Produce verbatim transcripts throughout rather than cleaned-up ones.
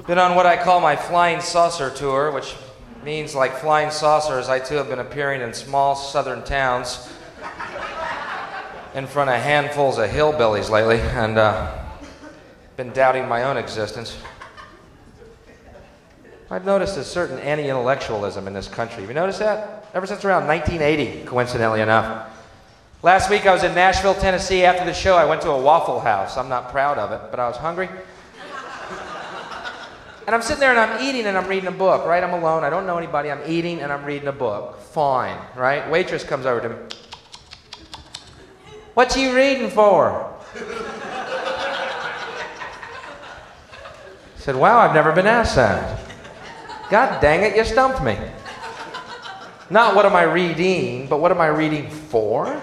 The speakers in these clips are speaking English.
Been on what I call my flying saucer tour, which means, like flying saucers, I too have been appearing in small southern towns in front of handfuls of hillbillies lately, and uh, been doubting my own existence. I've noticed a certain anti-intellectualism in this country. Have you noticed that? Ever since around nineteen eighty, coincidentally enough. Last week I was in Nashville, Tennessee. After the show, I went to a Waffle House. I'm not proud of it, but I was hungry. And I'm sitting there and I'm eating and I'm reading a book, right? I'm alone, I don't know anybody, I'm eating and I'm reading a book. Fine, right? Waitress comes over to me. What you reading for? I said, wow, I've never been asked that. God dang it, you stumped me. Not what am I reading, but what am I reading for?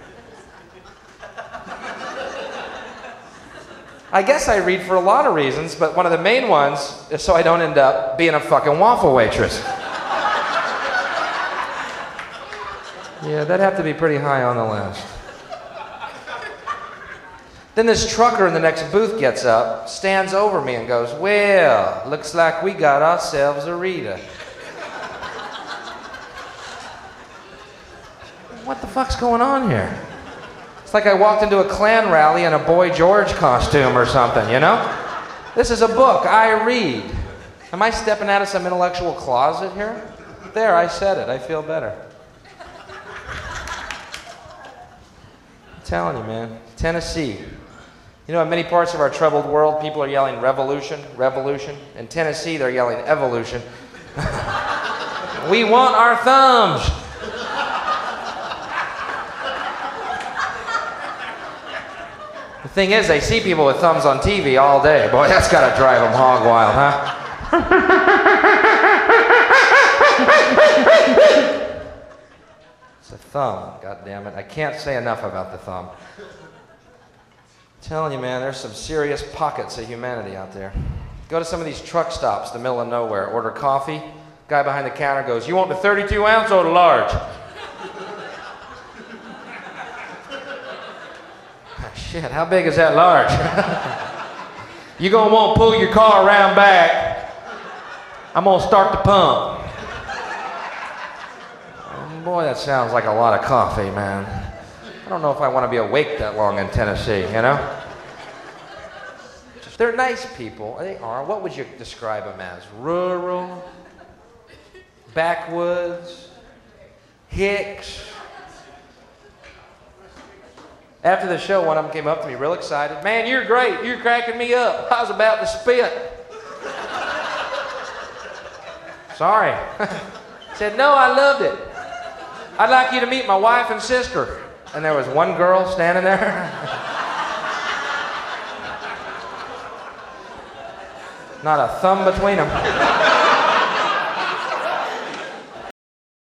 I guess I read for a lot of reasons, but one of the main ones is so I don't end up being a fucking waffle waitress. Yeah, that'd have to be pretty high on the list. Then this trucker in the next booth gets up, stands over me and goes, well, looks like we got ourselves a reader. What the fuck's going on here? It's like I walked into a Klan rally in a Boy George costume or something, you know? This is a book I read. Am I stepping out of some intellectual closet here? There, I said it. I feel better. I'm telling you, man. Tennessee. You know, in many parts of our troubled world, people are yelling revolution, revolution. In Tennessee, they're yelling evolution. We want our thumbs. The thing is, they see people with thumbs on T V all day. Boy, that's got to drive them hog wild, huh? It's a thumb, God damn it. I can't say enough about the thumb. I'm telling you, man, there's some serious pockets of humanity out there. Go to some of these truck stops, the middle of nowhere, order coffee. Guy behind the counter goes, you want the thirty-two ounce or the large? Shit, how big is that large? You're gonna want to pull your car around back. I'm gonna start the pump. Oh, boy, that sounds like a lot of coffee, man. I don't know if I want to be awake that long in Tennessee, you know? They're nice people. They are. What would you describe them as? Rural? Backwoods? Hicks? After the show, one of them came up to me real excited. Man, you're great. You're cracking me up. I was about to spit. Sorry. Said, no, I loved it. I'd like you to meet my wife and sister. And there was one girl standing there. Not a thumb between them.